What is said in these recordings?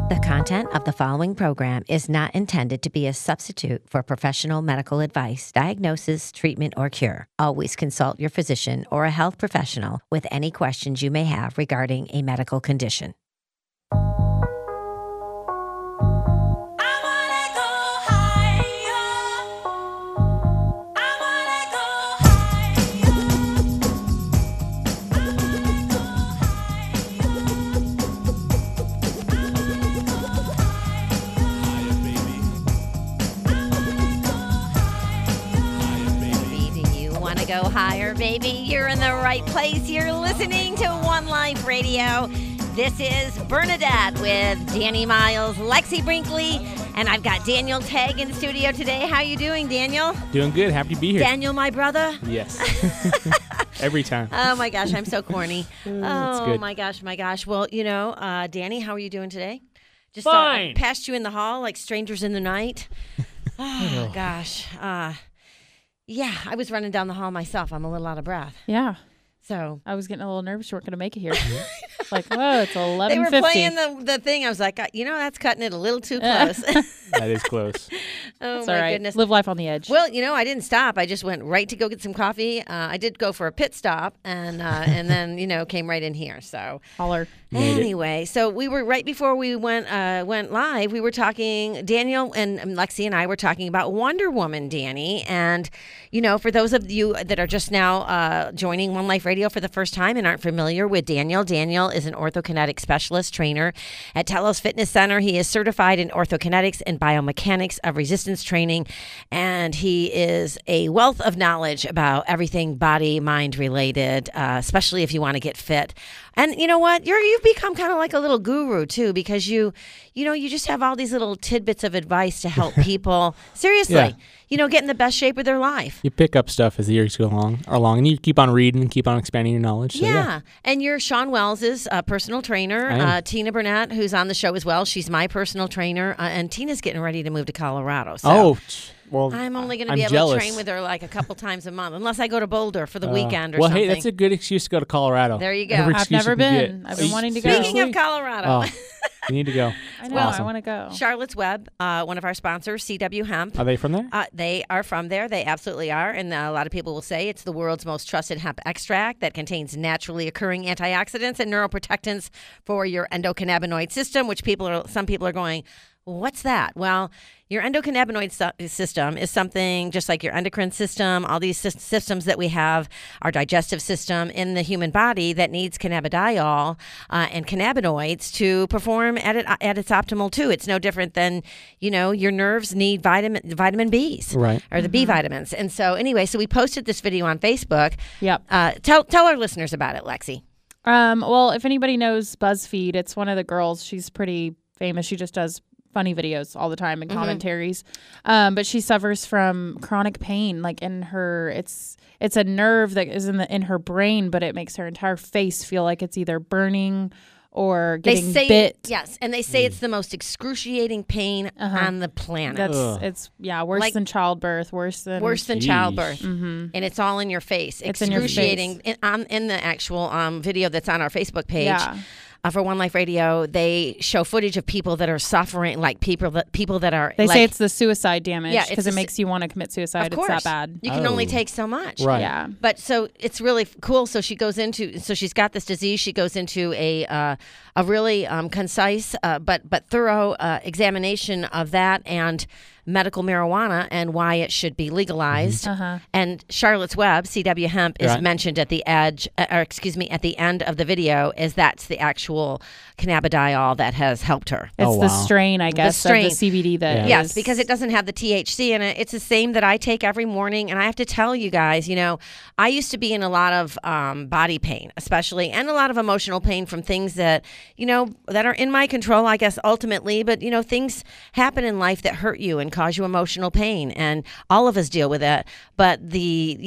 The content of the following program is not intended to be a substitute for professional medical advice, diagnosis, treatment, or cure. Always consult your physician or a health professional with any questions you may have regarding a medical condition. Go higher, baby. You're in the right place. You're listening to One Life Radio. This is Bernadette with Danny Miles, Lexi Brinkley, and I've got Daniel Tagg in the studio today. How you doing, Daniel? Doing good. Happy to be here. Daniel, my brother? Yes. Every time. Oh, my gosh. I'm so corny. That's good. My gosh. Well, Danny, how are you doing today? Just Fine. Passed you in the hall like strangers in the night. Oh, gosh. Yeah, I was running down the hall myself. I'm a little out of breath. Yeah. So I was getting a little nervous. You weren't going to make it here. Like, whoa, it's 11:50. They were playing the thing. I was like, that's cutting it a little too close. That is close. Oh, it's my all right. goodness. Live life on the edge. Well, I didn't stop. I just went right to go get some coffee. I did go for a pit stop and then, came right in here. So Holler. anyway, so we were right before we went live. We were talking, Daniel and Lexi and I were talking about Wonder Woman, Danny. And, for those of you that are just now joining One Life Radio for the first time and aren't familiar with Daniel is an orthokinetic specialist trainer at Telos Fitness Center. He is certified in orthokinetics and biomechanics of resistance training, and he is a wealth of knowledge about everything body, mind related, especially if you want to get fit. And you know what? You've become kind of like a little guru too, because you just have all these little tidbits of advice to help people. Seriously, get in the best shape of their life. You pick up stuff as the years go along, and you keep on reading and keep on expanding your knowledge. So, yeah. And you're Sean Wells' personal trainer. Tina Burnett, who's on the show as well. She's my personal trainer. And Tina's getting ready to move to Colorado. So well, I'm only going to be able jealous. to train with her like a couple times a month, unless I go to Boulder for the weekend or well, something. hey, that's a good excuse to go to Colorado. There you go. I've never been. I've been wanting to go. Speaking of Colorado. You need to go. I know. Awesome. I want to go. Charlotte's Web, one of our sponsors, CW Hemp. Are they from there? They are from there. They absolutely are. And a lot of people will say it's the world's most trusted hemp extract that contains naturally occurring antioxidants and neuroprotectants for your endocannabinoid system, which some people are going, what's that? Well, your endocannabinoid system is something just like your endocrine system, all these systems that we have, our digestive system in the human body that needs cannabidiol and cannabinoids to perform at its optimal too. It's no different than, your nerves need vitamin Bs, right? Or the B vitamins. And so anyway, so we posted this video on Facebook. Yep. Tell our listeners about it, Lexi. Well, if anybody knows BuzzFeed, it's one of the girls. She's pretty famous. She just does funny videos all the time and commentaries. But she suffers from chronic pain, like in her, it's a nerve that is in her brain, but it makes her entire face feel like it's either burning or getting bit. Yes, and they say it's the most excruciating pain on the planet. It's worse than childbirth, worse than childbirth, and it's all in your face. It's excruciating. In the actual video that's on our Facebook page. Yeah. For One Life Radio, they show footage of people that are suffering, like people that are. They say it's the suicide damage because it makes you want to commit suicide. Of course. It's that bad. You can only take so much. Right. Yeah. But so it's really cool. So she's got this disease. She goes into a really concise but thorough examination of that and medical marijuana and why it should be legalized. And Charlotte's Web, CW Hemp, is mentioned at the at the end of the video, as that's the actual cannabidiol that has helped her. It's the strain, I guess, of the CBD that Yes, because it doesn't have the THC in it. It's the same that I take every morning. And I have to tell you guys, I used to be in a lot of body pain, especially, and a lot of emotional pain from things that, that are in my control, I guess, ultimately. But, things happen in life that hurt you and cause you emotional pain, and all of us deal with it. But the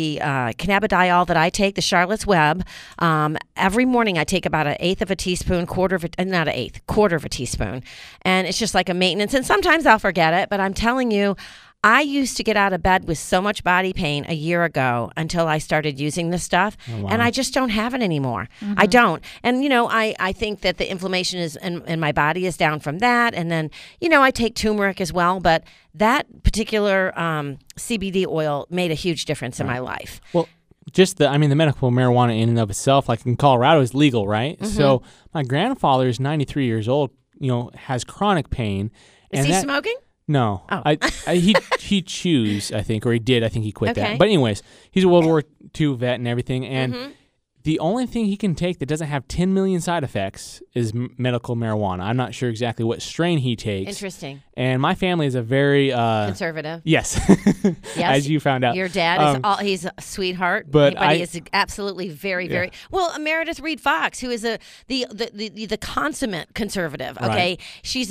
cannabidiol that I take, the Charlotte's Web, every morning I take about 1/8 of a teaspoon, quarter of a teaspoon, and it's just like a maintenance. And sometimes I'll forget it, but I'm telling you, I used to get out of bed with so much body pain a year ago until I started using this stuff, and I just don't have it anymore. I don't. And, I think that the inflammation is in my body is down from that. And then, I take turmeric as well. But that particular CBD oil made a huge difference in my life. Well, just the medical marijuana in and of itself, like in Colorado, is legal, right? So my grandfather is 93 years old, has chronic pain. Is he smoking? No, Oh. he chews, I think, or he did. I think he quit Okay. that. But anyways, he's a World War II vet and everything, and the only thing he can take that doesn't have 10 million side effects is medical marijuana. I'm not sure exactly what strain he takes. Interesting. And my family is a very Conservative. Yes, Yes. as you found out. Your dad is he's a sweetheart. But he is absolutely very, very well. Meredith Reed Fox, who is the consummate conservative. Okay, Right. she's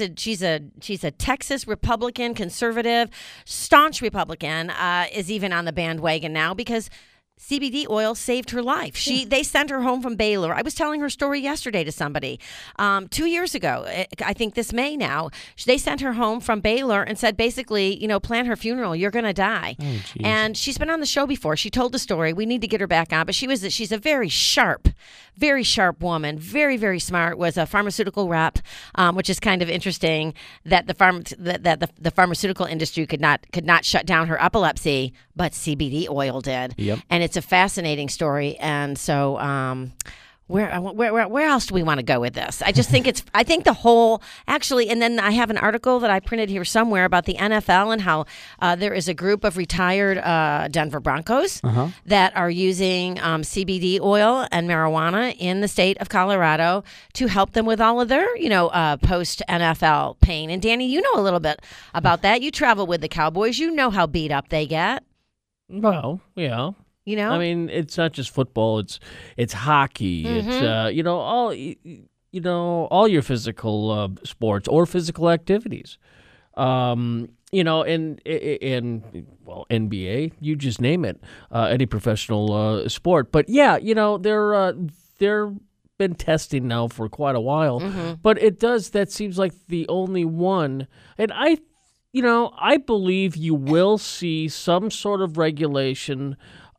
a Texas Republican conservative, staunch Republican. Is even on the bandwagon now because CBD oil saved her life. They sent her home from Baylor. I was telling her story yesterday to somebody 2 years ago. I think this May now. They sent her home from Baylor and said, basically, plan her funeral. You're going to die. Oh, geez. And she's been on the show before. She told the story. We need to get her back on. But she's a very sharp woman. Very, very smart. Was a pharmaceutical rep, which is kind of interesting that the pharmaceutical industry could not shut down her epilepsy, but CBD oil did. Yep. And it's a fascinating story. And so, where else do we want to go with this? I just think I think the whole, actually, and then I have an article that I printed here somewhere about the NFL and how there is a group of retired Denver Broncos that are using CBD oil and marijuana in the state of Colorado to help them with all of their, post NFL pain. And Danny, you know a little bit about that. You travel with the Cowboys. You know how beat up they get. Well, yeah. I mean, it's not just football. It's hockey. It's all your physical sports or physical activities. And NBA, you just name it, any professional sport. But yeah, they're been testing now for quite a while. But that seems like the only one. And I believe you will see some sort of regulation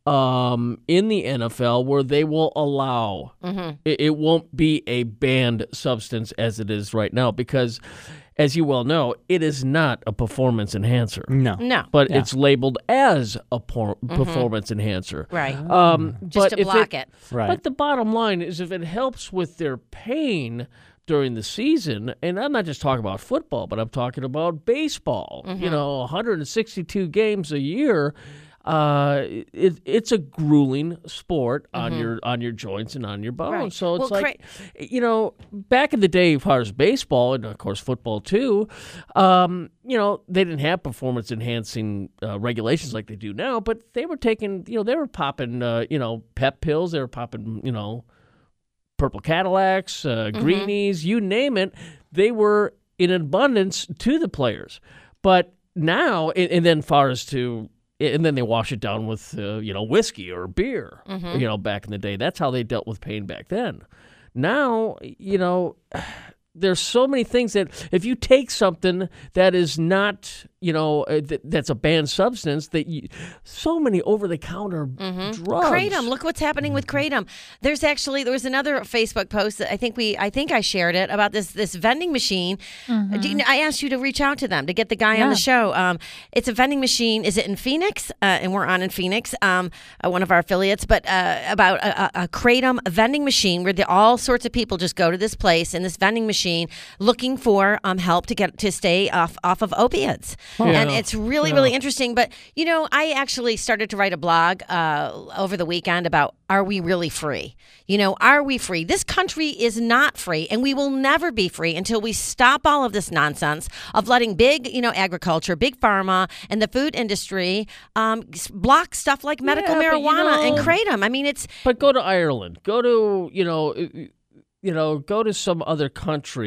in the NFL where they will allow it won't be a banned substance as it is right now, because as you well know, it is not a performance enhancer. No. But it's labeled as a performance enhancer. Right. Just to block it. Right. But the bottom line is, if it helps with their pain during the season, and I'm not just talking about football, but I'm talking about baseball, 162 games a year, it's a grueling sport on your joints and on your bones. Right. So it's Well, back in the day, as far as baseball and of course football too, they didn't have performance enhancing regulations like they do now, but they were taking, they were popping, pep pills, they were popping, purple Cadillacs, greenies, you name it. They were in abundance to the players. But now, and then and then they wash it down with, whiskey or beer, back in the day. That's how they dealt with pain back then. Now, there's so many things that if you take something that is not, that's a banned substance, so many over-the-counter drugs. Kratom. Look what's happening with Kratom. There was another Facebook post that I think I shared it about this vending machine. I asked you to reach out to them to get the guy on the show. It's a vending machine. Is it in Phoenix? And we're on in Phoenix, one of our affiliates. But about a Kratom vending machine where all sorts of people just go to this place in this vending machine looking for help to stay off of opiates. And it's really, really interesting. But, I actually started to write a blog over the weekend about, are we really free? Are we free? This country is not free, and we will never be free until we stop all of this nonsense of letting big, agriculture, big pharma, and the food industry block stuff like medical marijuana and Kratom. I mean, it's... But go to Ireland. Go to, go to some other country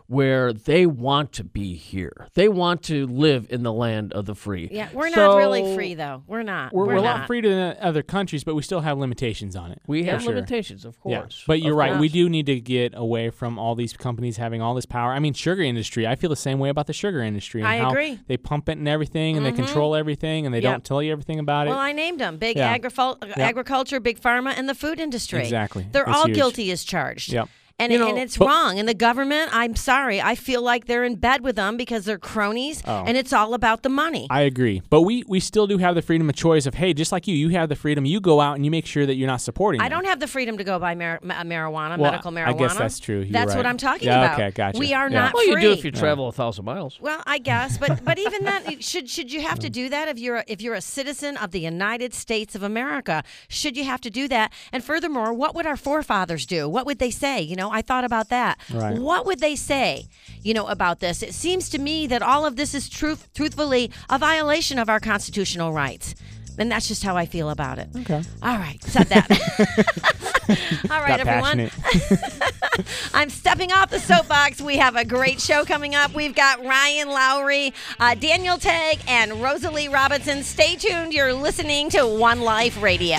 where they want to be here. They want to live in the land of the free. Yeah, we're not really free, though. We're not. We're not not free to other countries, but we still have limitations on it. We have sure. limitations, of Yeah. course. But you're Of right. course. We do need to get away from all these companies having all this power. I mean, sugar industry. I feel the same way about the sugar industry. And I how agree. They pump it and everything, and they control everything, and they don't tell you everything about it. Well, I named them. Big Yeah. agriculture, big pharma, and the food industry. Exactly. They're It's all huge. guilty as charged. Yep. And, You know, and it's but- wrong. And the government, I'm sorry, I feel like they're in bed with them because they're cronies, Oh. and it's all about the money. I agree. But we still do have the freedom of choice of, hey, just like you have the freedom. You go out and you make sure that you're not supporting I them. don't have the freedom to go buy marijuana, Well, medical marijuana. I guess that's true. You're That's what right. I'm talking Yeah, about. okay, gotcha. We are Yeah. not Well, free. you do if you travel 1,000 miles. Well, I guess, but even that, should you have to do that if you're a citizen of the United States of America? Should you have to do that? And furthermore, what would our forefathers do? What would they say? I thought about that. Right. What would they say? About this? It seems to me that all of this is truthfully a violation of our constitutional rights. And that's just how I feel about it. Okay. All right, said that. All right, Got everyone. passionate. I'm stepping off the soapbox. We have a great show coming up. We've got Ryan Lowry, Daniel Tagg, and Rosalie Robinson. Stay tuned. You're listening to One Life Radio.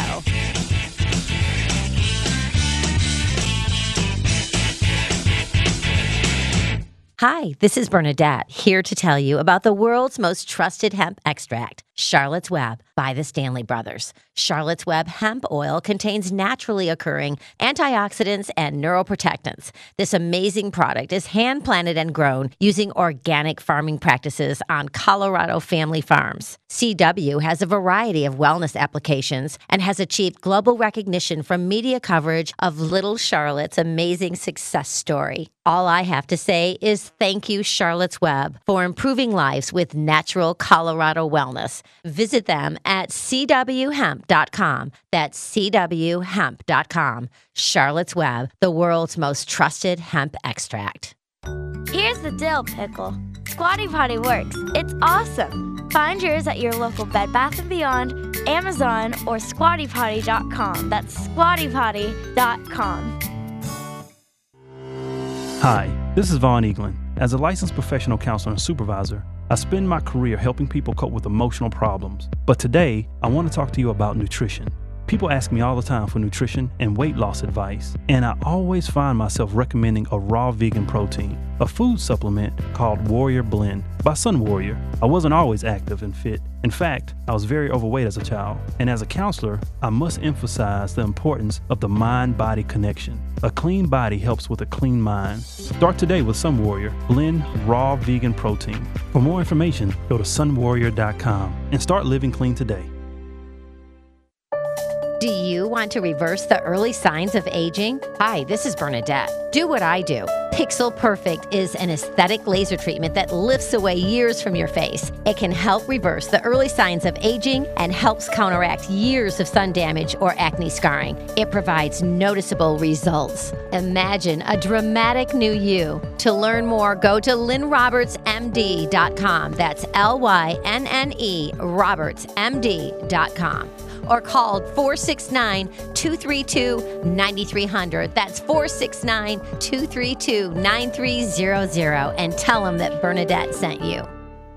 Hi, this is Bernadette, here to tell you about the world's most trusted hemp extract, Charlotte's Web by the Stanley Brothers. Charlotte's Web hemp oil contains naturally occurring antioxidants and neuroprotectants. This amazing product is hand-planted and grown using organic farming practices on Colorado family farms. CW has a variety of wellness applications and has achieved global recognition from media coverage of Little Charlotte's amazing success story. All I have to say is thank you, Charlotte's Web, for improving lives with natural Colorado wellness. Visit them at cwhemp.com. That's cwhemp.com. Charlotte's Web, the world's most trusted hemp extract. Here's the dill pickle. Squatty Potty works. It's awesome. Find yours at your local Bed Bath & Beyond, Amazon, or squattypotty.com. That's squattypotty.com. Hi, this is Vaughn Eaglin. As a licensed professional counselor and supervisor, I spend my career helping people cope with emotional problems. But today, I want to talk to you about nutrition. People ask me all the time for nutrition and weight loss advice, and I always find myself recommending a raw vegan protein, a food supplement called Warrior Blend by Sun Warrior. I wasn't always active and fit. In fact, I was very overweight as a child, and as a counselor, I must emphasize the importance of the mind-body connection. A clean body helps with a clean mind. Start today with Sun Warrior Blend Raw Vegan Protein. For more information, go to sunwarrior.com and start living clean today. Do you want to reverse the early signs of aging? Hi, this is Bernadette. Do what I do. Pixel Perfect is an aesthetic laser treatment that lifts away years from your face. It can help reverse the early signs of aging and helps counteract years of sun damage or acne scarring. It provides noticeable results. Imagine a dramatic new you. To learn more, go to lynnrobertsmd.com. That's LYNNE robertsmd.com. Or call 469-232-9300. That's 469-232-9300 and tell them that Bernadette sent you.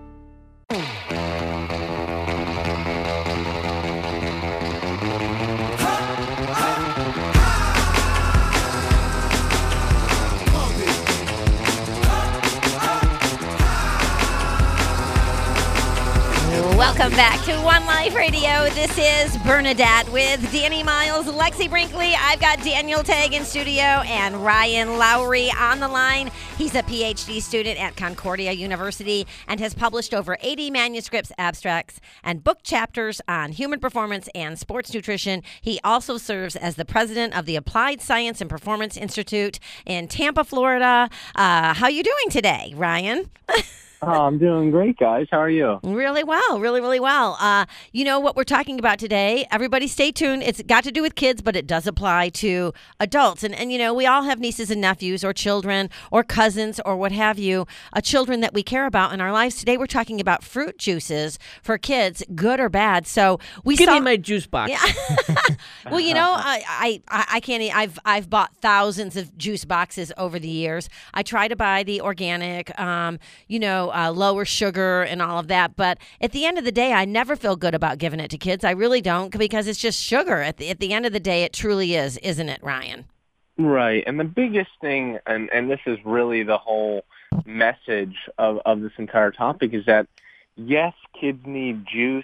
Welcome back to One Life Radio. This is Bernadette with Danny Miles, Lexi Brinkley. I've got Daniel Tagg in studio and Ryan Lowry on the line. He's a PhD student at Concordia University and has published over 80 manuscripts, abstracts, and book chapters on human performance and sports nutrition. He also serves as the president of the Applied Science and Performance Institute in Tampa, Florida. How you doing today, Ryan? Oh, I'm doing great, guys. How are you? Really well, really, really well. You know what we're talking about today? Everybody stay tuned. It's got to do with kids, but it does apply to adults. And you know, we all have nieces and nephews or children or cousins or what have you, children that we care about in our lives. Today we're talking about fruit juices for kids, good or bad. So Give me my juice box. Yeah. Well, you know, I can't. I've bought thousands of juice boxes over the years. I try to buy the organic, lower sugar and all of that. But at the end of the day, I never feel good about giving it to kids. I really don't, because it's just sugar. At the end of the day, it truly is, isn't it, Ryan? Right. And the biggest thing, and this is really the whole message of this entire topic, is that yes, kids need juice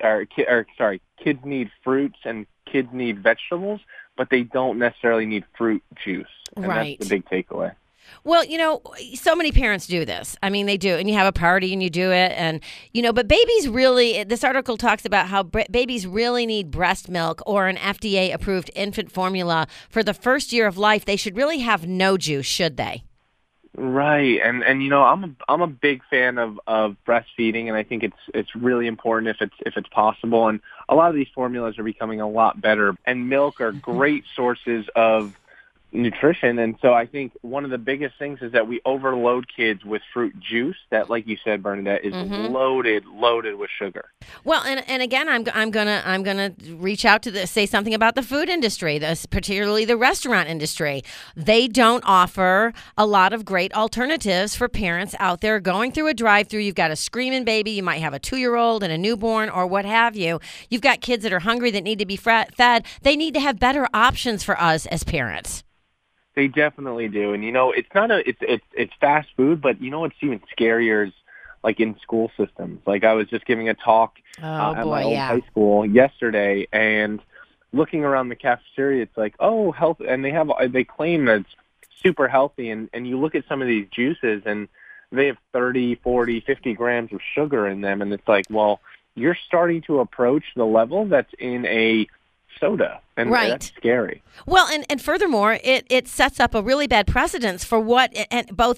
kids need fruits and kids need vegetables, but they don't necessarily need fruit juice. And Right. That's the big takeaway. Well, you know, so many parents do this. I mean, they do. And you have a party and you do it. And, you know, but babies really, this article talks about how babies really need breast milk or an FDA-approved infant formula for the first year of life. They should really have no juice, should they? Right. And you know, I'm a big fan of breastfeeding, and I think it's really important if it's possible. And a lot of these formulas are becoming a lot better, and milk are great sources of nutrition. And so I think one of the biggest things is that we overload kids with fruit juice that, like you said, Bernadette, is loaded with sugar. Well, and again, I'm gonna reach out to say something about the food industry, particularly the restaurant industry. They don't offer a lot of great alternatives for parents out there going through a drive-through. You've got a screaming baby. You might have a 2-year-old and a newborn or what have you. You've got kids that are hungry that need to be fed. They need to have better options for us as parents. They definitely do. And, you know, it's not it's fast food, but, you know, what's even scarier is, like, in school systems. Like, I was just giving a talk at my old high school yesterday, and looking around the cafeteria, it's like, oh, health, and they claim that it's super healthy, and you look at some of these juices, and they have 30, 40, 50 grams of sugar in them, and it's like, well, you're starting to approach the level that's in a soda, and right. That's scary. Well, and furthermore, it sets up a really bad precedence for what, and both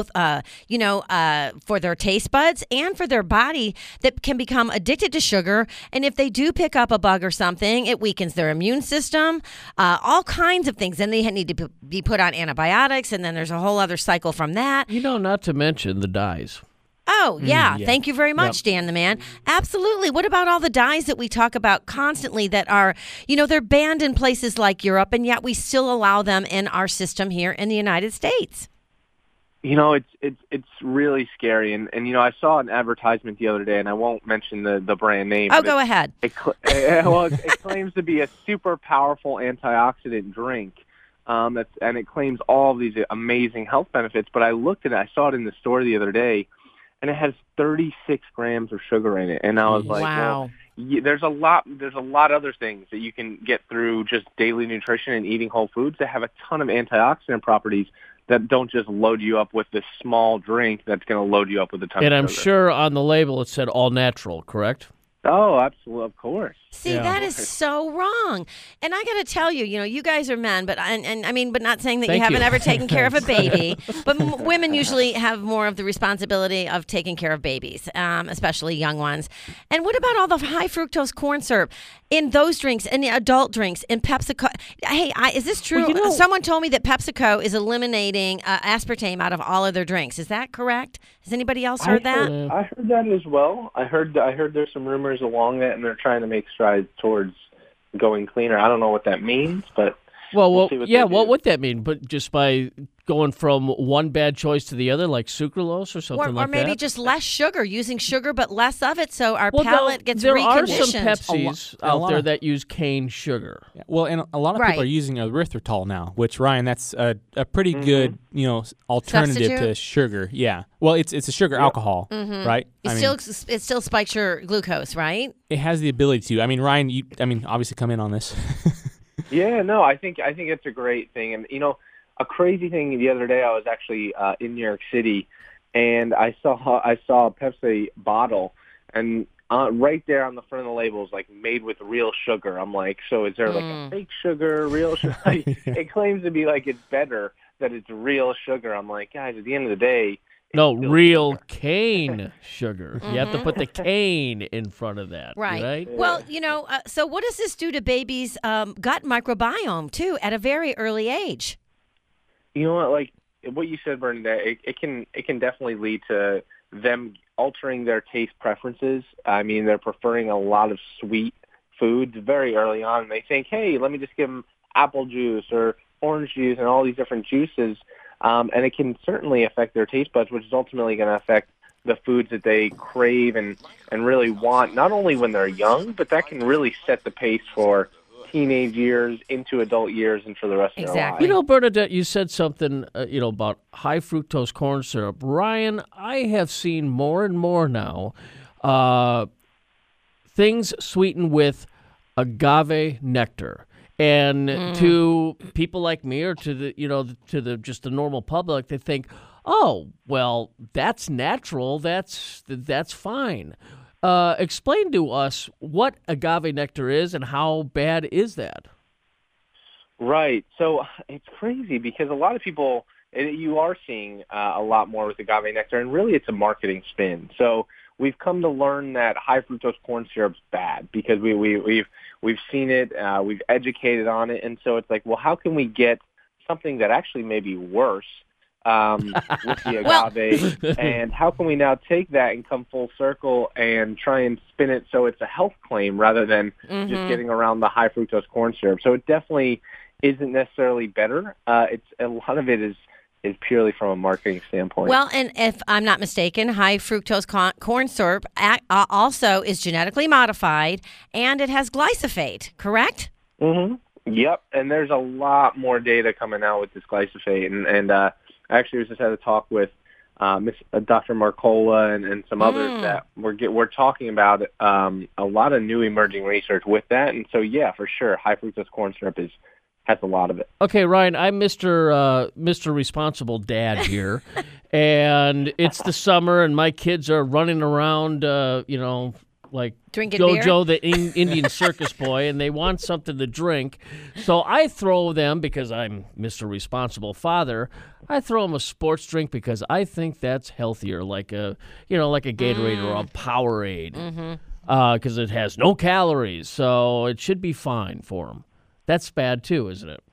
for their taste buds and for their body that can become addicted to sugar. And if they do pick up a bug or something, it weakens their immune system, all kinds of things. And they need to be put on antibiotics, and then there's a whole other cycle from that. You know, not to mention the dyes. Oh, yeah. Yeah. Thank you very much, Dan the man. Absolutely. What about all the dyes that we talk about constantly that are, you know, they're banned in places like Europe, and yet we still allow them in our system here in the United States? You know, it's really scary. And you know, I saw an advertisement the other day, and I won't mention the brand name. Oh, go ahead. It claims to be a super powerful antioxidant drink. And it claims all of these amazing health benefits. But I looked at it, I saw it in the store the other day, and it has 36 grams of sugar in it. And I was like, wow. Well, there's a lot other things that you can get through just daily nutrition and eating whole foods that have a ton of antioxidant properties that don't just load you up with this small drink that's going to load you up with a ton And of I'm sugar. sure on the label it said all natural, correct? Oh, absolutely, of course. See, that is so wrong. And I got to tell you, you know, you guys are men, but but not saying that you Thank haven't you. ever taken care of a baby. But women usually have more of the responsibility of taking care of babies, especially young ones. And what about all the high fructose corn syrup in those drinks, in the adult drinks, in PepsiCo? Hey, is this true? Well, you know, someone told me that PepsiCo is eliminating aspartame out of all of their drinks. Is that correct? Has anybody else heard that? I heard that as well. I heard there's some rumors along that, and they're trying to make strides towards going cleaner. I don't know what that means, but we'll see what they do. what would that mean? But just by going from one bad choice to the other, like sucralose or something like Or maybe that? just less sugar, using sugar but less of it, so our Well, palate gets there reconditioned. are some Pepsis A out lot there of- that use cane sugar. Yeah, well, and a lot of Right. people are using erythritol now, which, Ryan, that's a pretty good, you know, alternative Substitute? to sugar. Yeah. Well, it's a sugar alcohol, right? It still spikes your glucose, right? It has the ability to. I mean, Ryan, obviously come in on this. Yeah, no, I think it's a great thing. And, you know, a crazy thing the other day, I was actually in New York City, and I saw a Pepsi bottle, and right there on the front of the label is like made with real sugar. I'm like, so is there like a fake sugar, real sugar? It claims to be like it's better that it's real sugar. I'm like, guys, at the end of the day, No, real cane sugar. You have to put the cane in front of that. Right? Well, so what does this do to babies' gut microbiome, too, at a very early age? You know what, like what you said, Bernadette, it can definitely lead to them altering their taste preferences. I mean, they're preferring a lot of sweet foods very early on. They think, hey, let me just give them apple juice or orange juice and all these different juices. And it can certainly affect their taste buds, which is ultimately going to affect the foods that they crave and really want, not only when they're young, but that can really set the pace for teenage years into adult years and for the rest of their lives. You know, Bernadette, you said something, about high fructose corn syrup. Ryan, I have seen more and more now things sweetened with agave nectar. And to people like me, or to the just the normal public, they think, oh, well, that's natural. That's fine. Explain to us what agave nectar is and how bad is that? Right. So it's crazy because a lot of people, you are seeing a lot more with agave nectar, and really it's a marketing spin. So we've come to learn that high fructose corn syrup's bad because we've seen it, we've educated on it, and so it's like, well, how can we get something that actually may be worse with the agave, and how can we now take that and come full circle and try and spin it so it's a health claim rather than just getting around the high fructose corn syrup? So it definitely isn't necessarily better. It's a lot of it is purely from a marketing standpoint. Well, and if I'm not mistaken, high fructose corn syrup also is genetically modified, and it has glyphosate, correct? Mm-hmm. Yep, and there's a lot more data coming out with this glyphosate, and actually, I just had a talk with Dr. Marcola and some others that we're talking about a lot of new emerging research with that, and so yeah, for sure, high fructose corn syrup has a lot of it. Okay, Ryan, I'm Mr. Responsible Dad here, and it's the summer, and my kids are running around, like drinking Jojo, beer? the Indian circus boy, and they want something to drink. So I throw them, because I'm Mr. Responsible Father, I throw them a sports drink because I think that's healthier, like a Gatorade or a Powerade, because it has no calories, so it should be fine for them. That's bad too, isn't it?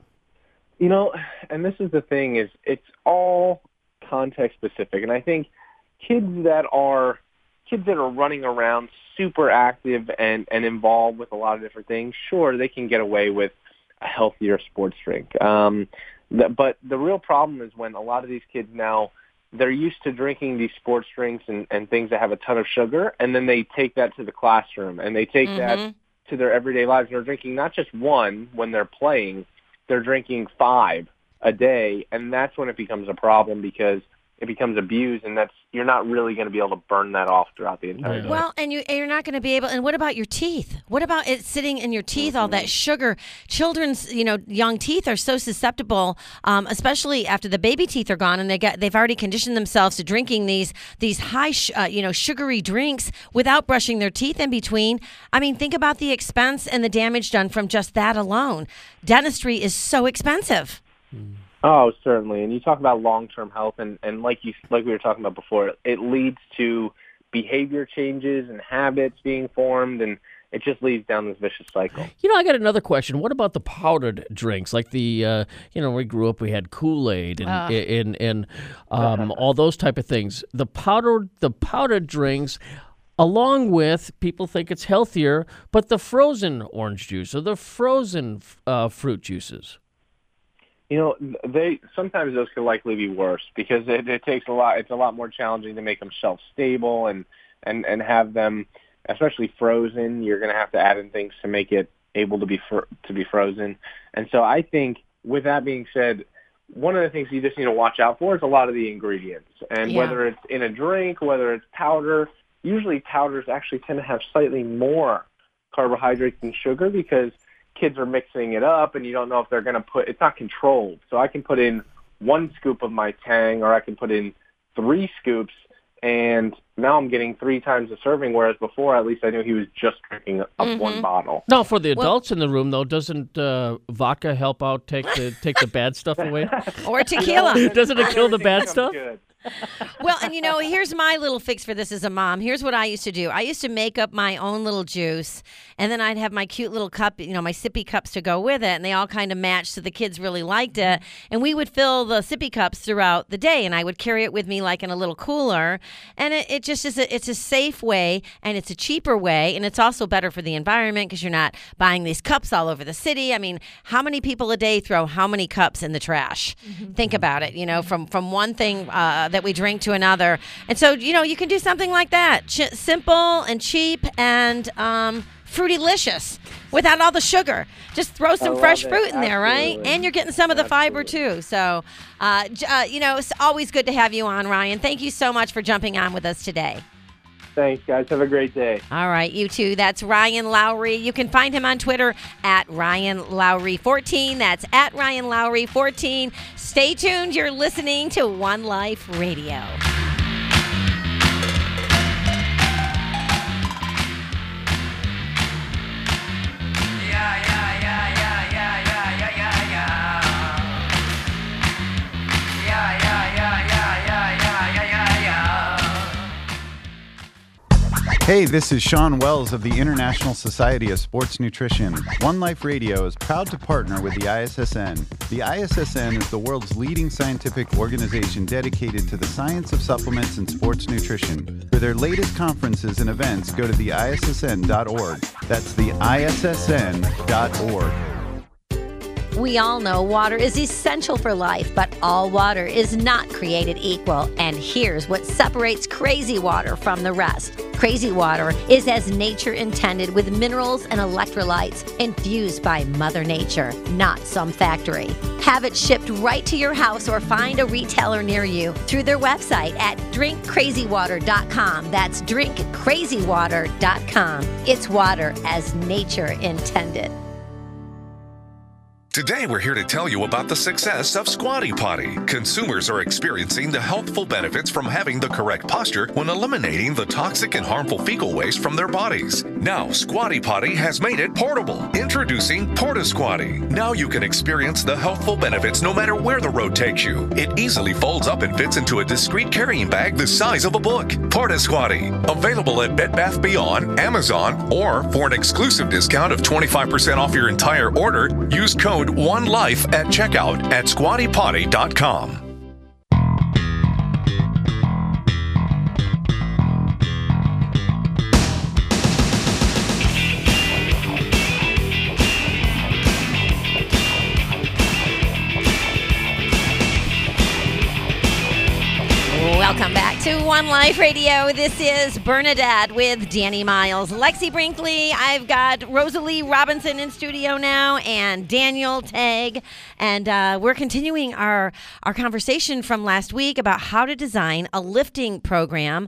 And this is the thing, is it's all context specific. And I think kids that are running around super active and involved with a lot of different things, sure, they can get away with a healthier sports drink. But the real problem is when a lot of these kids now, they're used to drinking these sports drinks and things that have a ton of sugar, and then they take that to the classroom, and they take that to their everyday lives. They're drinking not just one when they're playing, they're drinking 5 a day, and that's when it becomes a problem because it becomes abused, and you're not really going to be able to burn that off throughout the entire day. Well, and you're not going to be able. And what about your teeth? What about it sitting in your teeth? All that sugar. Children's, young teeth are so susceptible, especially after the baby teeth are gone, and they've already conditioned themselves to drinking these high, sugary drinks without brushing their teeth in between. I mean, think about the expense and the damage done from just that alone. Dentistry is so expensive. Oh, certainly. And you talk about long-term health, and like we were talking about before, it leads to behavior changes and habits being formed, and it just leads down this vicious cycle. I got another question. What about the powdered drinks? Like we grew up, we had Kool-Aid and all those type of things. The powdered drinks, along with, people think it's healthier, but the frozen orange juice or the frozen fruit juices. Sometimes those could likely be worse because it takes a lot. It's a lot more challenging to make them shelf stable and have them, especially frozen. You're going to have to add in things to make it able to be frozen. And so I think, with that being said, one of the things you just need to watch out for is a lot of the ingredients, and whether it's in a drink, whether it's powder. Usually powders actually tend to have slightly more carbohydrates than sugar because kids are mixing it up, and you don't know if they're going to it's not controlled. So I can put in 1 scoop of my Tang, or I can put in 3 scoops, and now I'm getting 3 times the serving, whereas before, at least I knew he was just drinking up 1 bottle. Now, for the adults in the room, though, doesn't vodka help out take the bad stuff away? Or tequila. Doesn't it kill the bad stuff? Good. Well, and here's my little fix for this as a mom. Here's what I used to do. I used to make up my own little juice, and then I'd have my cute little cup, my sippy cups to go with it, and they all kind of matched, so the kids really liked it. And we would fill the sippy cups throughout the day, and I would carry it with me like in a little cooler. And it just is it's a safe way, and it's a cheaper way, and it's also better for the environment because you're not buying these cups all over the city. I mean, how many people a day throw how many cups in the trash? Think about it, from one thing that we drink to another. And so, you can do something like that. Simple and cheap and fruitylicious without all the sugar. Just throw some fresh fruit in there, right? And you're getting some of the fiber too. So, it's always good to have you on, Ryan. Thank you so much for jumping on with us today. Thanks, guys. Have a great day. All right, you too. That's Ryan Lowry. You can find him on Twitter at Ryan Lowry 14. That's at Ryan Lowry 14. Stay tuned. You're listening to One Life Radio. Hey, this is Sean Wells of the International Society of Sports Nutrition. One Life Radio is proud to partner with the ISSN. The ISSN is the world's leading scientific organization dedicated to the science of supplements and sports nutrition. For their latest conferences and events, go to theissn.org. That's the ISSN.org. We all know water is essential for life, but all water is not created equal. And here's what separates Crazy Water from the rest. Crazy Water is as nature intended, with minerals and electrolytes infused by Mother Nature, not some factory. Have it shipped right to your house or find a retailer near you through their website at drinkcrazywater.com. That's drinkcrazywater.com. It's water as nature intended. Today, we're here to tell you about the success of Squatty Potty. Consumers are experiencing the healthful benefits from having the correct posture when eliminating the toxic and harmful fecal waste from their bodies. Now, Squatty Potty has made it portable. Introducing Porta Squatty. Now you can experience the healthful benefits no matter where the road takes you. It easily folds up and fits into a discreet carrying bag the size of a book. Porta Squatty. Available at Bed Bath & Beyond, Amazon, or for an exclusive discount of 25% off your entire order, use code ONELIFE at checkout at squattypotty.com. Welcome back to One Life Radio. This is Bernadette with Danny Miles, Lexi Brinkley. I've got Rosalie Robinson in studio now, and Daniel Tagg. And we're continuing our conversation from last week about how to design a lifting program.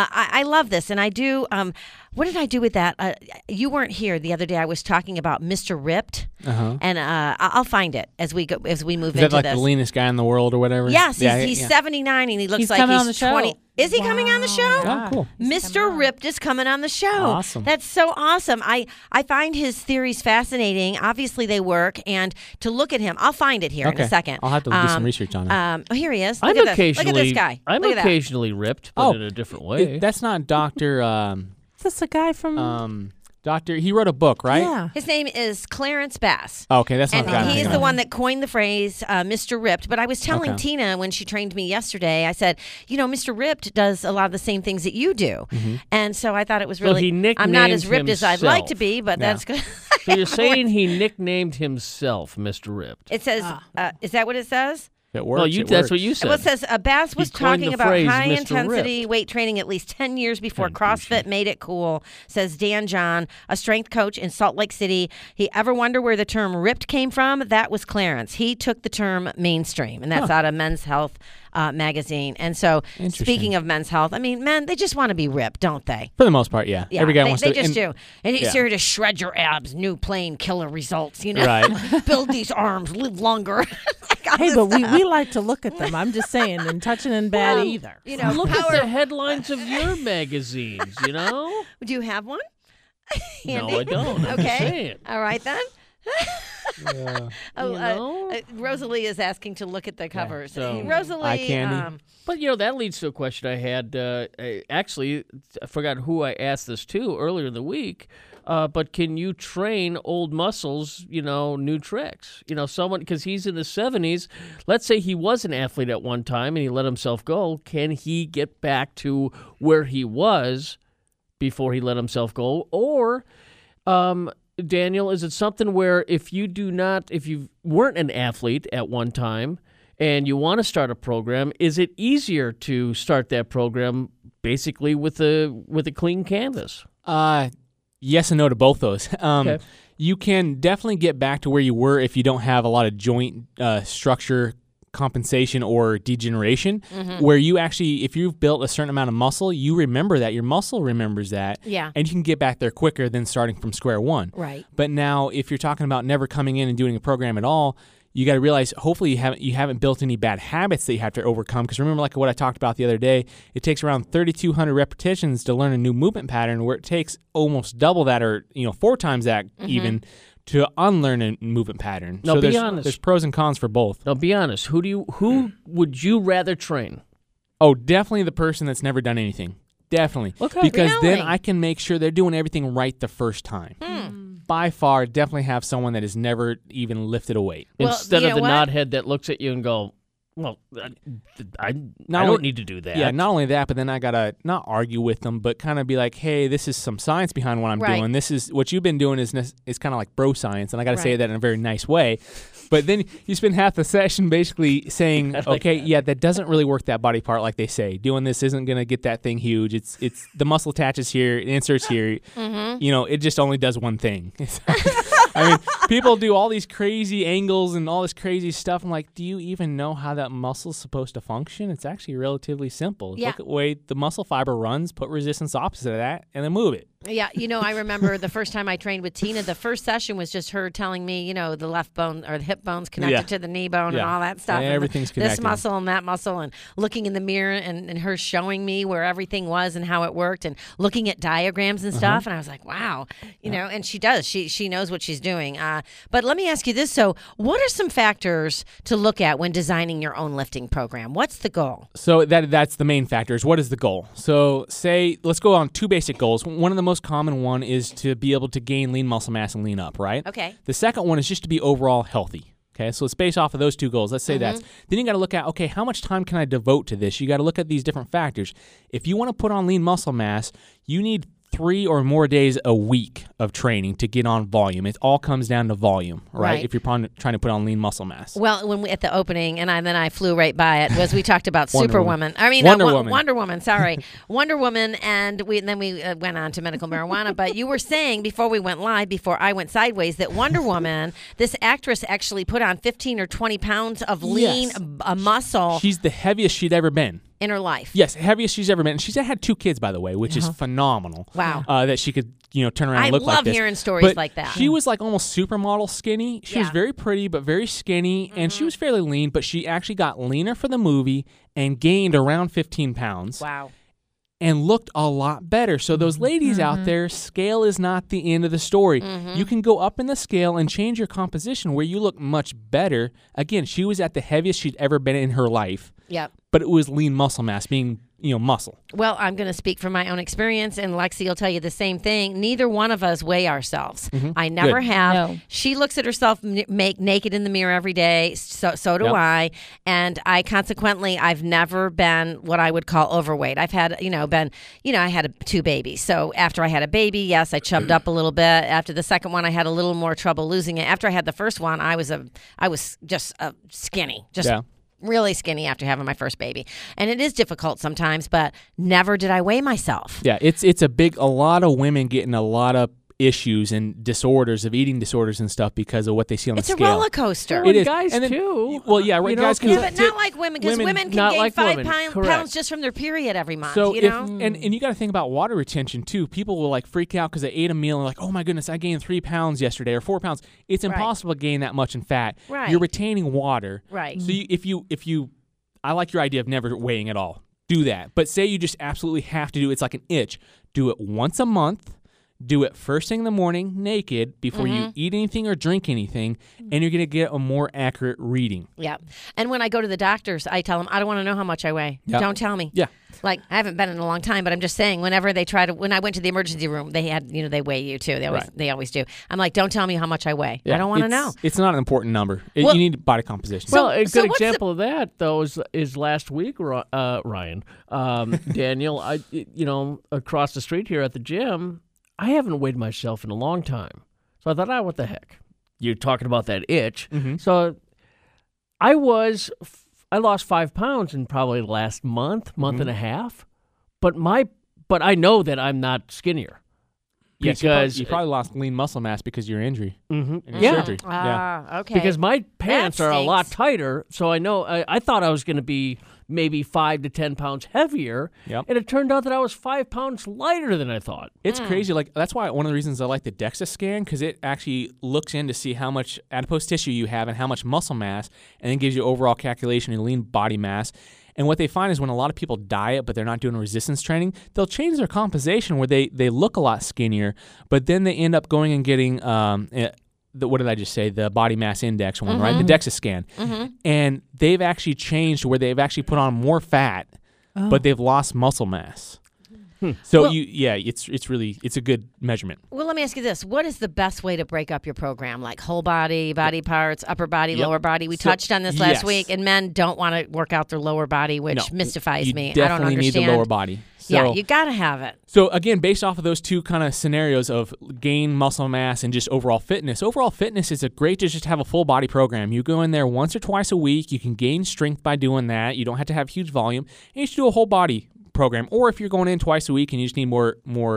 I love this, and I do. What did I do with that? You weren't here the other day. I was talking about Mr. Ripped, and I'll find it as we move into this. Is that like the leanest guy in the world or whatever? Yes, he's 79 and he looks like he's 20. Is he coming on the show? Oh, cool. Mr. Ripped is coming on the show. Awesome. That's so awesome. I find his theories fascinating. Obviously, they work. And to look at him, I'll find it here in a second. I'll have to do some research on it. Oh, here he is. Look at this guy. I'm Look at occasionally ripped, but in a different way. That's not Dr. That's a guy from... he wrote a book, right? Yeah. His name is Clarence Bass. Oh, okay, that's not and the guy. he's the one that coined the phrase Mr. Ripped. But I was telling Tina when she trained me yesterday, I said, Mr. Ripped does a lot of the same things that you do. Mm-hmm. And so I thought it was really, I'm not as ripped as I'd like to be, but that's good. So you're saying he nicknamed himself Mr. Ripped. It says, is that what it says? It works. Well, that's what you said. Well, it says Bass was talking about high-intensity weight training at least 10 years before CrossFit made it cool, says Dan John, a strength coach in Salt Lake City. He ever wonder where the term ripped came from? That was Clarence. He took the term mainstream, and that's out of Men's Health magazine. And so, speaking of Men's Health, I mean, men, they just want to be ripped, don't they? For the most part, yeah. Every guy wants to. They just do. And he's here to shred your abs, new plain killer results, Right. Build these arms, live longer. Hey, but we like to look at them. I'm just saying, and touching them bad either. Look at the headlines of your magazines, Do you have one? No, I don't. Okay. All right, then. Rosalie is asking to look at the covers. so- Rosalie, Eye candy. But, that leads to a question I had. Actually, I forgot who I asked this to earlier in the week. But can you train old muscles, new tricks? Someone, because he's in the 70s. Let's say he was an athlete at one time and he let himself go. Can he get back to where he was before he let himself go? Or, Daniel, is it something where if you weren't an athlete at one time and you want to start a program, is it easier to start that program basically with a clean canvas? Yes and no to both those. Okay. You can definitely get back to where you were if you don't have a lot of joint structure compensation or degeneration, where you actually, if you've built a certain amount of muscle, you remember that, your muscle remembers that, and you can get back there quicker than starting from square one. Right. But now, if you're talking about never coming in and doing a program at all, you got to realize, hopefully you haven't built any bad habits that you have to overcome. Because remember, like what I talked about the other day, it takes around 3,200 repetitions to learn a new movement pattern, where it takes almost double that, or 4 times that even, to unlearn a movement pattern. Now, so be honest. There's pros and cons for both. Now, be honest. Who would you rather train? Oh, definitely the person that's never done anything. Definitely. Okay. Because Really? then I can make sure they're doing everything right the first time. By far, definitely have someone that has never even lifted a weight. Well, Instead you of the know what? knothead that looks at you and go, well, I don't need to do that. Yeah, not only that, but then I got to not argue with them, but kind of be like, hey, this is some science behind what I'm Right. doing. This is what you've been doing is kind of like bro science, and I got to say Right. that in a very nice way. But then you spend half the session basically saying, okay, yeah, that doesn't really work that body part like they say. Doing this isn't going to get that thing huge. It's the muscle attaches here, it inserts here. It just only does one thing. I mean, people do all these crazy angles and all this crazy stuff. I'm like, do you even know how that muscle's supposed to function? It's actually relatively simple. Yeah. Look at the way the muscle fiber runs, put resistance opposite of that, and then move it. Yeah, I remember the first time I trained with Tina, the first session was just her telling me, the left bone or the hip bone's connected to the knee bone and all that stuff. Yeah, and everything's this connected. muscle and that muscle, and looking in the mirror and her showing me where everything was and how it worked, and looking at diagrams and stuff. And I was like, wow, and she does. She knows what she's doing. But let me ask you this. So what are some factors to look at when designing your own lifting program? What's the goal? So that's the main factor is what is the goal? So let's go on 2 basic goals. One of the most common one is to be able to gain lean muscle mass and lean up, right? Okay. The second one is just to be overall healthy. Okay, so it's based off of those 2 goals. Let's say that's. Then you got to look at, okay, how much time can I devote to this? You got to look at these different factors. If you want to put on lean muscle mass, you need 3 or more days a week of training to get on volume. It all comes down to volume, right? If you're trying to put on lean muscle mass. Well, when we at the opening, and then I flew right by it, was we talked about Superwoman. Wonder Woman. Sorry, Wonder Woman, and then we went on to medical marijuana. But you were saying before we went live, before I went sideways, that Wonder Woman, this actress actually put on 15 or 20 pounds of lean muscle. She's the heaviest she'd ever been in her life. Yes, heaviest she's ever been. And she's had 2 kids, by the way, which is phenomenal. Wow. That she could, turn around and look like this. I love hearing stories but like that. She was like almost supermodel skinny. She was very pretty, but very skinny, and she was fairly lean, but she actually got leaner for the movie and gained around 15 pounds. Wow. And looked a lot better. So those ladies out there, scale is not the end of the story. You can go up in the scale and change your composition where you look much better. Again, she was at the heaviest she'd ever been in her life. Yep. But it was lean muscle mass, being muscle. Well, I'm going to speak from my own experience, and Lexi will tell you the same thing. Neither one of us weigh ourselves. I never have. No. She looks at herself naked in the mirror every day. So do I. And I've never been what I would call overweight. I've had, I had 2 babies. So after I had a baby, yes, I chubbed up a little bit. After the second one, I had a little more trouble losing it. After I had the first one, I was just skinny, really skinny after having my first baby. And it is difficult sometimes, but never did I weigh myself. Yeah, it's a lot of women getting a lot of issues and disorders of eating disorders and stuff because of what they see on the scale. It's a roller coaster. It is. Guys and then, too. Well, yeah, right. Guys can. Yeah, but not like women, because women can not gain like 5 women. pounds just from their period every month. So know? And you got to think about water retention too. People will like freak out because they ate a meal and like, oh my goodness, I gained 3 pounds yesterday or 4 pounds. It's impossible to gain that much in fat. Right. You're retaining water. Right. So if you, I like your idea of never weighing at all. Do that. But say you just absolutely have to do it's like an itch. Do it once a month. do it first thing in the morning, naked, before you eat anything or drink anything, and you're going to get a more accurate reading. Yeah. And when I go to the doctors, I tell them, I don't want to know how much I weigh. Yep. Don't tell me. Yeah. Like, I haven't been in a long time, but I'm just saying, whenever they try to, when I went to the emergency room, they had, they weigh you too. They always do. I'm like, don't tell me how much I weigh. Yeah. I don't want to know. It's not an important number. You need body composition. Well, a good example of that, though, is last week, Ryan, Daniel, across the street here at the gym, I haven't weighed myself in a long time. So I thought, what the heck? You're talking about that itch. Mm-hmm. So I lost 5 pounds in probably the last month and a half. But I know that I'm not skinnier. Yes, because you probably lost lean muscle mass because of your injury. Mm-hmm. And your surgery. Okay. Because my pants are a lot tighter, so I know I thought I was going to be maybe 5 to 10 pounds heavier, and it turned out that I was 5 pounds lighter than I thought. It's crazy. Like, that's why one of the reasons I like the DEXA scan, because it actually looks in to see how much adipose tissue you have and how much muscle mass, and then gives you overall calculation of lean body mass. And what they find is when a lot of people diet but they're not doing resistance training, they'll change their composition where they look a lot skinnier, but then they end up going and getting what did I just say? The body mass index one, right? The DEXA scan. And they've actually changed where they've actually put on more fat, but they've lost muscle mass. So it's a good measurement. Well, let me ask you this. What is the best way to break up your program? Like whole body, body parts, upper body, lower body? We touched on this last week, and men don't want to work out their lower body, which mystifies me. I don't understand. You definitely need the lower body. So, you got to have it. So, again, based off of those two kind of scenarios of gain muscle mass and just overall fitness is a great to just have a full body program. You go in there once or twice a week. You can gain strength by doing that. You don't have to have huge volume. And you should do a whole body program. Or if you're going in twice a week and you just need more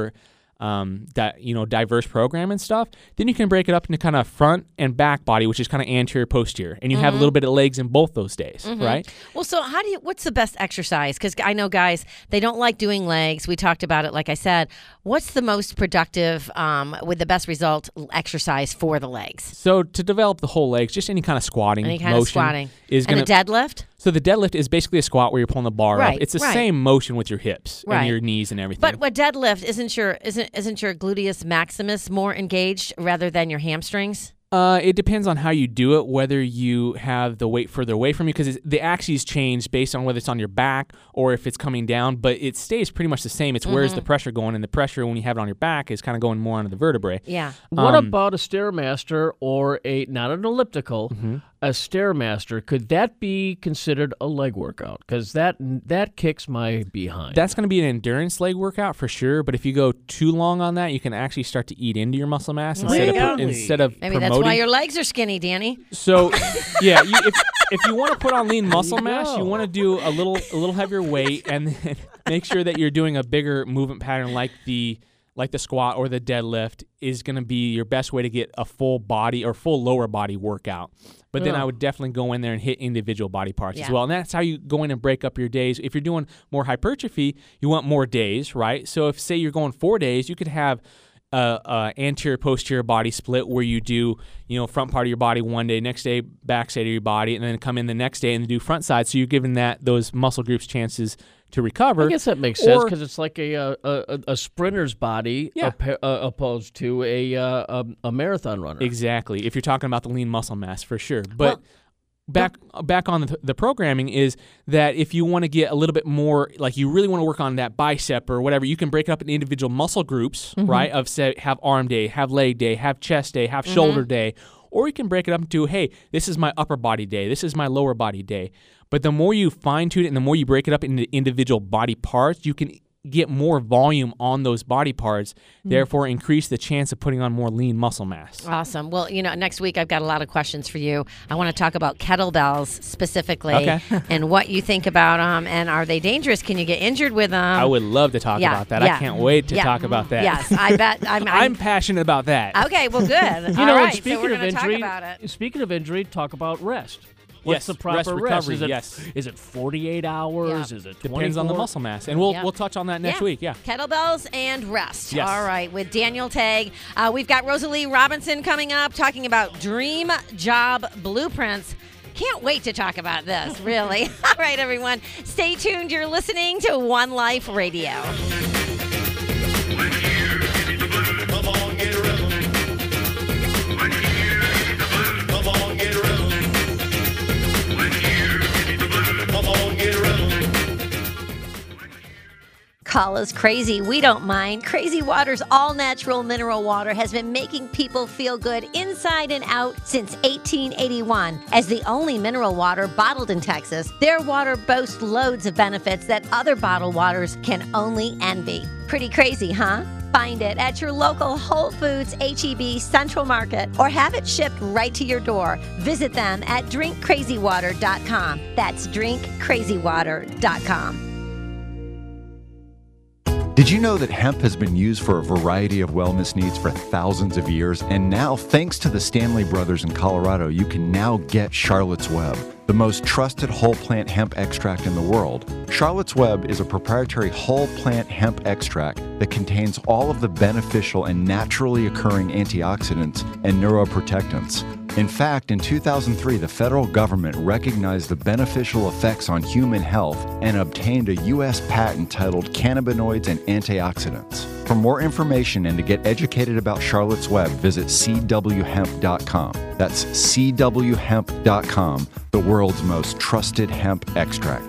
diverse program and stuff, then you can break it up into kind of front and back body, which is kind of anterior, posterior, and you have a little bit of legs in both those days, right? Well, so what's the best exercise? Because I know guys, they don't like doing legs. We talked about it, like I said. What's the most productive, with the best result exercise for the legs? So to develop the whole legs, just any kind of squatting motion is going to. And the deadlift? So the deadlift is basically a squat where you're pulling the bar up. It's the same motion with your hips and your knees and everything. But what deadlift isn't your gluteus maximus more engaged rather than your hamstrings? It depends on how you do it, whether you have the weight further away from you, because the axes change based on whether it's on your back or if it's coming down, but it stays pretty much the same. It's where's the pressure going, and the pressure when you have it on your back is kind of going more onto the vertebrae. Yeah. What about a Stairmaster or not an elliptical, a Stairmaster? Could that be considered a leg workout? Because that kicks my behind. That's going to be an endurance leg workout for sure, but if you go too long on that, you can actually start to eat into your muscle mass instead of maybe that's why your legs are skinny, Danny. So, yeah, if you want to put on lean muscle mass, you want to do a little heavier weight, and then make sure that you're doing a bigger movement pattern like the squat or the deadlift is going to be your best way to get a full body or full lower body workout. But then I would definitely go in there and hit individual body parts as well. And that's how you go in and break up your days. If you're doing more hypertrophy, you want more days, right? So if, say, you're going 4 days, you could have anterior posterior body split where you do front part of your body one day, next day back side of your body, and then come in the next day and do front side. So you're giving those muscle groups chances to recover. I guess that makes sense because it's like a sprinter's body opposed to a marathon runner. Exactly. If you're talking about the lean muscle mass, for sure. But back on the programming is that if you want to get a little bit more, like you really want to work on that bicep or whatever, you can break it up in individual muscle groups, right? Of say, have arm day, have leg day, have chest day, have shoulder day. Or you can break it up into, hey, this is my upper body day, this is my lower body day. But the more you fine-tune it and the more you break it up into individual body parts, you can get more volume on those body parts, therefore increase the chance of putting on more lean muscle mass. Awesome. Well, next week I've got a lot of questions for you. I want to talk about kettlebells specifically and what you think about them, and are they dangerous? Can you get injured with them? I would love to talk about that. I can't wait to talk about that. Yes, I bet. I'm passionate about that. Okay, well, good. All right, so we're going to talk about it. Speaking of injury, talk about rest. What's the proper rest? Is it 48 hours? Is it 24? Depends on the muscle mass. And we'll touch on that next week. Yeah. Kettlebells and rest. Yes. All right. With Daniel Tagg. We've got Rosalie Robinson coming up talking about dream job blueprints. Can't wait to talk about this, really. All right, everyone. Stay tuned. You're listening to One Life Radio. call us crazy. We don't mind. Crazy Water's all-natural mineral water has been making people feel good inside and out since 1881. As the only mineral water bottled in Texas, their water boasts loads of benefits that other bottled waters can only envy. Pretty crazy, huh? Find it at your local Whole Foods, H-E-B, Central Market, or have it shipped right to your door. Visit them at drinkcrazywater.com. That's drinkcrazywater.com. Did you know that hemp has been used for a variety of wellness needs for thousands of years? And now, thanks to the Stanley Brothers in Colorado, you can now get Charlotte's Web, the most trusted whole plant hemp extract in the world. Charlotte's Web is a proprietary whole plant hemp extract that contains all of the beneficial and naturally occurring antioxidants and neuroprotectants. In fact, in 2003, the federal government recognized the beneficial effects on human health and obtained a U.S. patent titled Cannabinoids and Antioxidants. For more information and to get educated about Charlotte's Web, visit cwhemp.com. That's cwhemp.com, the world's most trusted hemp extract.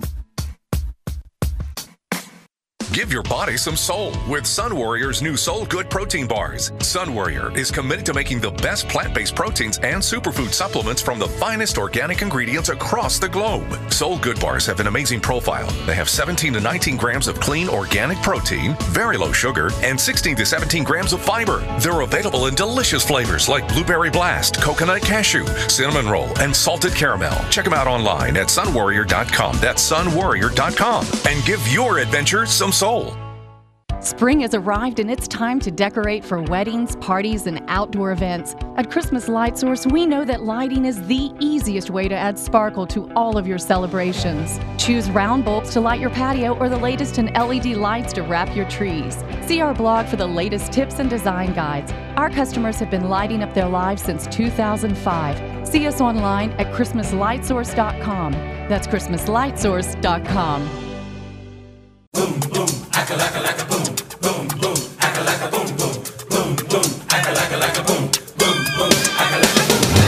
Give your body some soul with Sun Warrior's new Soul Good protein bars. Sun Warrior is committed to making the best plant-based proteins and superfood supplements from the finest organic ingredients across the globe. Soul Good bars have an amazing profile. They have 17 to 19 grams of clean organic protein, very low sugar, and 16 to 17 grams of fiber. They're available in delicious flavors like Blueberry Blast, Coconut Cashew, Cinnamon Roll, and Salted Caramel. Check them out online at sunwarrior.com. That's sunwarrior.com. And give your adventure some soul. Spring has arrived and it's time to decorate for weddings, parties, and outdoor events. At Christmas Light Source, we know that lighting is the easiest way to add sparkle to all of your celebrations. Choose round bulbs to light your patio or the latest in LED lights to wrap your trees. See our blog for the latest tips and design guides. Our customers have been lighting up their lives since 2005. See us online at ChristmasLightSource.com. That's ChristmasLightSource.com. Boom, boom, acca-lacca-lacca, boom, boom, boom, acca-lacca, boom, boom, boom, boom, acca-lacca-lacca, boom, boom, boom, acca-lacca,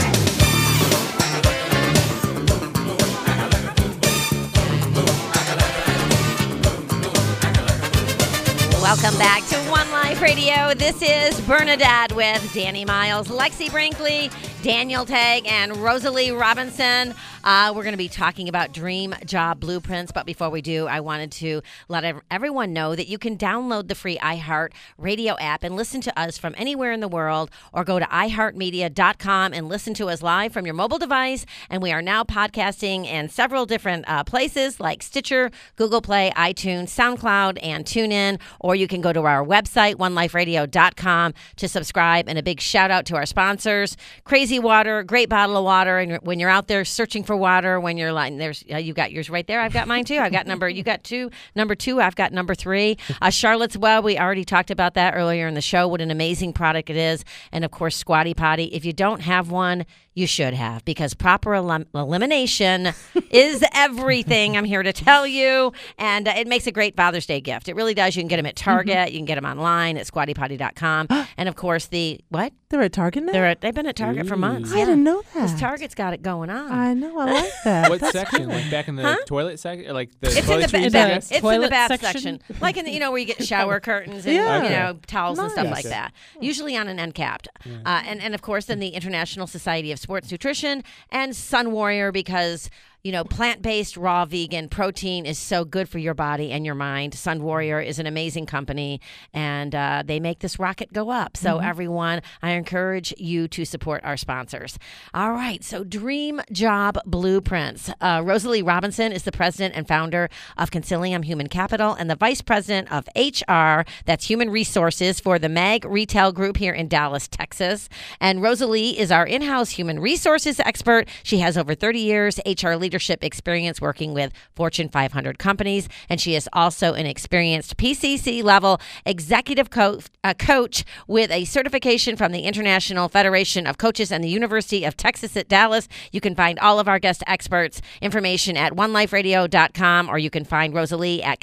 Welcome back to One Life Radio. This is Bernadette with Danny Miles, Lexi Brinkley, Daniel Tagg, and Rosalie Robinson. We're going to be talking about dream job blueprints, but before we do, I wanted to let everyone know that you can download the free iHeart Radio app and listen to us from anywhere in the world, or go to iHeartMedia.com and listen to us live from your mobile device. And we are now podcasting in several different places like Stitcher, Google Play, iTunes, SoundCloud, and TuneIn, or you can go to our website, OneLifeRadio.com, to subscribe. And a big shout out to our sponsors, Crazy Water, great bottle of water. And when you're out there searching for water, when you're like, there's you got yours right there. I've got mine too. I've got you got number two. I've got number 3. Charlotte's Web, we already talked about that earlier in the show. What an amazing product it is. And of course, Squatty Potty. If you don't have one, you should have, because proper elimination is everything. I'm here to tell you. And it makes a great Father's Day gift. It really does. You can get them at Target. Mm-hmm. You can get them online at squattypotty.com. And of course, what? They're at Target now? They've been at Target for months. I didn't know that. Because Target's got it going on. I know. I like that. What section? Like back in the toilet section? Like the it's toiletries, in the bath section. Like in the, where you get shower curtains and towels and stuff like that. Usually on an end capped. And of course, then the International Society of Sports Nutrition and Sun Warrior, because plant-based, raw, vegan protein is so good for your body and your mind. Sun Warrior is an amazing company, and they make this rocket go up. So everyone, I encourage you to support our sponsors. All right, so Dream Job Blueprints. Rosalie Robinson is the president and founder of Concilium Human Capital and the vice president of HR, that's Human Resources, for the MAG Retail Group here in Dallas, Texas. And Rosalie is our in-house human resources expert. She has over 30 years HR leadership experience working with Fortune 500 companies, and she is also an experienced PCC level executive coach with a certification from the International Federation of Coaches and the University of Texas at Dallas. You can find all of our guest experts information at oneliferadio.com, or you can find Rosalie at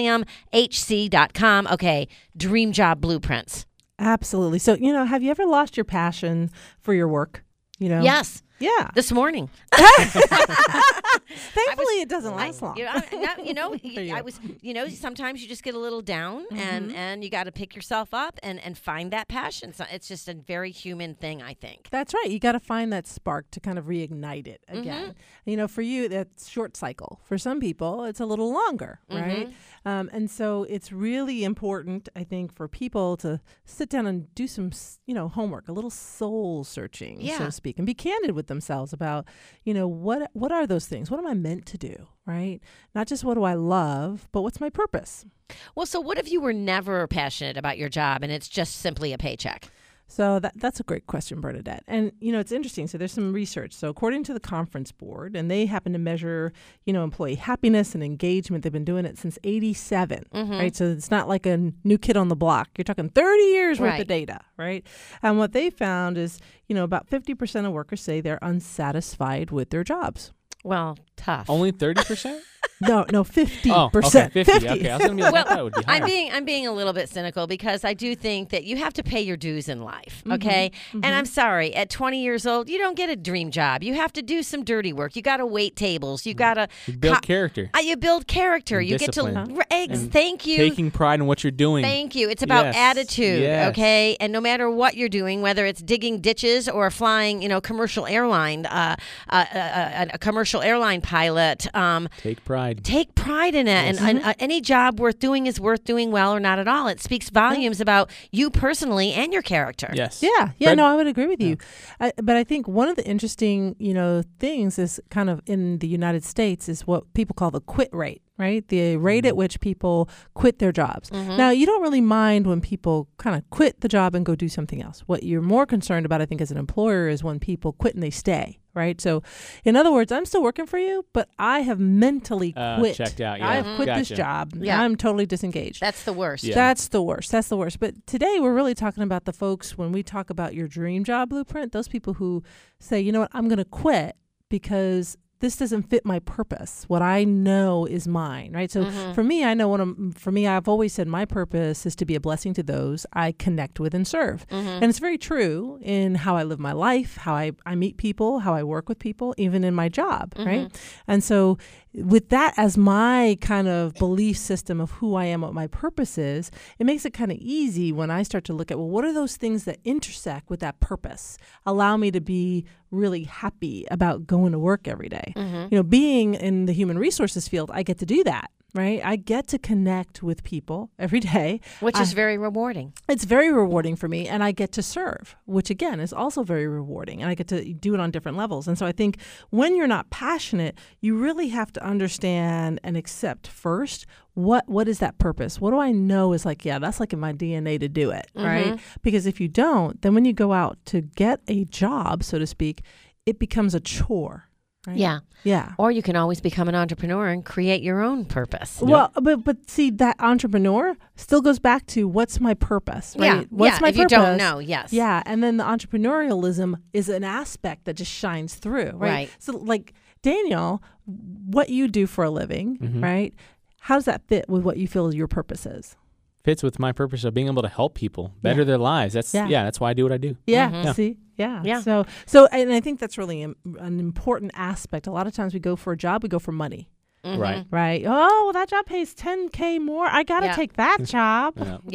conciliumhc.com. Okay, dream job blueprints. Absolutely. So, have you ever lost your passion for your work? Yes. Yeah. This morning. Thankfully, it doesn't last long. Sometimes you just get a little down and you got to pick yourself up and find that passion. So it's just a very human thing, I think. That's right. You got to find that spark to kind of reignite it again. For you, that's short cycle. For some people, it's a little longer, right? And so it's really important, I think, for people to sit down and do some, homework, a little soul searching, so to speak, and be candid with themselves about, what are those things? What am I meant to do, right? Not just what do I love, but what's my purpose? Well, so what if you were never passionate about your job and it's just simply a paycheck? So that's a great question, Bernadette. And, it's interesting. So there's some research. So according to the Conference Board, and they happen to measure, employee happiness and engagement. They've been doing it since 1987, right? So it's not like a new kid on the block. You're talking 30 years worth of data, right? And what they found is, about 50% of workers say they're unsatisfied with their jobs. Well, tough. Only 30%? No, 50%. Oh, okay, 50. Okay, I was going to be like, that would be higher. I'm being a little bit cynical because I do think that you have to pay your dues in life, okay? And I'm sorry, at 20 years old, you don't get a dream job. You have to do some dirty work. You got to wait tables. You got to build character. You build character. And you discipline. get to eggs. Thank you. Taking pride in what you're doing. Thank you. It's about attitude, okay? And no matter what you're doing, whether it's digging ditches or flying, commercial airline, a commercial airline pilot, take pride. Take pride in it. And any job worth doing is worth doing well or not at all. It speaks volumes about you personally and your character. Yes. Yeah. No, I would agree with you. But I think one of the interesting, things is kind of in the United States is what people call the quit rate. Right? The rate at which people quit their jobs. Now, you don't really mind when people kind of quit the job and go do something else. What you're more concerned about, I think, as an employer is when people quit and they stay. Right? So, in other words, I'm still working for you, but I have mentally quit. Checked out. Yeah. I have quit this job. Yeah. I'm totally disengaged. That's the worst. Yeah. That's the worst. But today we're really talking about the folks, when we talk about your dream job blueprint, those people who say, you know what, I'm going to quit because this doesn't fit my purpose. What I know is mine, right? So for me, I've always said my purpose is to be a blessing to those I connect with and serve. And it's very true in how I live my life, how I meet people, how I work with people, even in my job, right? And so with that as my kind of belief system of who I am, what my purpose is, it makes it kind of easy when I start to look at, well, what are those things that intersect with that purpose, allow me to be really happy about going to work every day. Being in the human resources field, I get to do that. Right? I get to connect with people every day. Which is very rewarding. It's very rewarding for me. And I get to serve, which again is also very rewarding. And I get to do it on different levels. And so I think when you're not passionate, you really have to understand and accept first, what is that purpose? What do I know is like, that's like in my DNA to do it, right? Because if you don't, then when you go out to get a job, so to speak, it becomes a chore. Right? Yeah. Or you can always become an entrepreneur and create your own purpose. Well, but see, that entrepreneur still goes back to what's my purpose, right? What's my if purpose? You don't know, yes. Yeah, and then the entrepreneurialism is an aspect that just shines through, right? So like Daniel, what you do for a living, right? How does that fit with what you feel your purpose is? Fits with my purpose of being able to help people better their lives. That's that's why I do what I do. See? Yeah. So and I think that's really an important aspect. A lot of times we go for a job, we go for money. Right. Oh, well, that job pays $10K more. I got to take that job.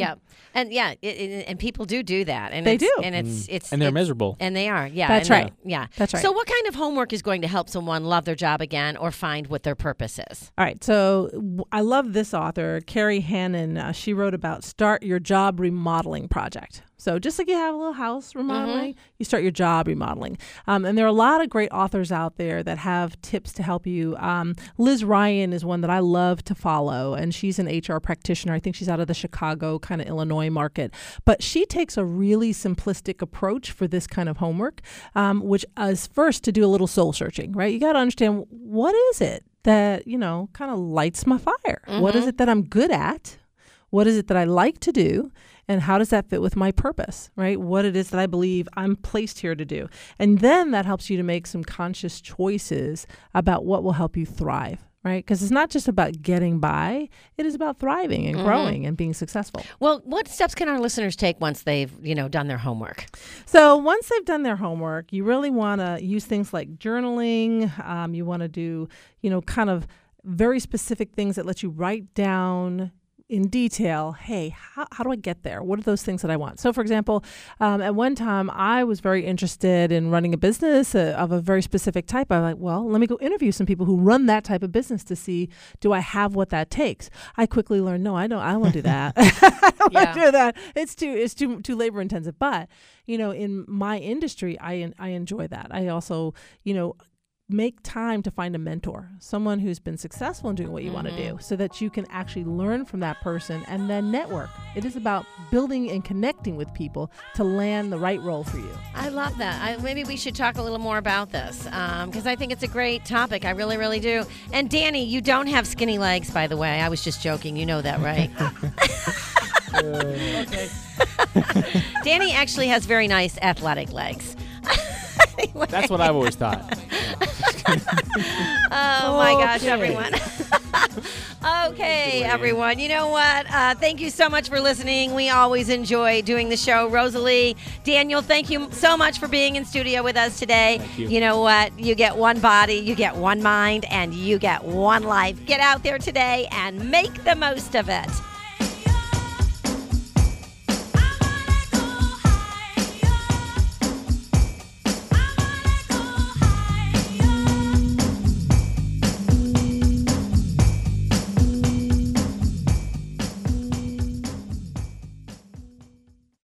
And people do that, and they do, and it's and they're miserable, and they are. Yeah, that's right. That's right. So, what kind of homework is going to help someone love their job again or find what their purpose is? All right. So, I love this author, Carrie Hannon. She wrote about Start Your Job Remodeling Project. So just like you have a little house remodeling, you start your job remodeling. And there are a lot of great authors out there that have tips to help you. Liz Ryan is one that I love to follow, and she's an HR practitioner. I think she's out of the Chicago kind of Illinois market. But she takes a really simplistic approach for this kind of homework, which is first to do a little soul searching, right? You got to understand, what is it that, kind of lights my fire? What is it that I'm good at? What is it that I like to do? And how does that fit with my purpose, right? What it is that I believe I'm placed here to do. And then that helps you to make some conscious choices about what will help you thrive, right? Because it's not just about getting by. It is about thriving and growing and being successful. Well, what steps can our listeners take once they've, done their homework? So once they've done their homework, you really want to use things like journaling. You want to do, kind of very specific things that let you write down in detail, hey, how do I get there? What are those things that I want? So, for example, at one time, I was very interested in running a business of a very specific type. I'm like, well, let me go interview some people who run that type of business to see, do I have what that takes? I quickly learned, no, I don't want to do that. I don't want to do that. It's too labor intensive. But, in my industry, I enjoy that. I also, make time to find a mentor, someone who's been successful in doing what you want to do, so that you can actually learn from that person and then network. It is about building and connecting with people to land the right role for you. I love that. Maybe we should talk a little more about this because I think it's a great topic. I really, really do. And Danny, you don't have skinny legs, by the way. I was just joking. You know that, right? Okay. Danny actually has very nice athletic legs. Anyway. That's what I've always thought. Oh my gosh, everyone. Okay, everyone. You know what? Thank you so much for listening. We always enjoy doing the show. Rosalie, Daniel, thank you so much for being in studio with us today. Thank you. You know what? You get one body, you get one mind, and you get one life. Get out there today and make the most of it.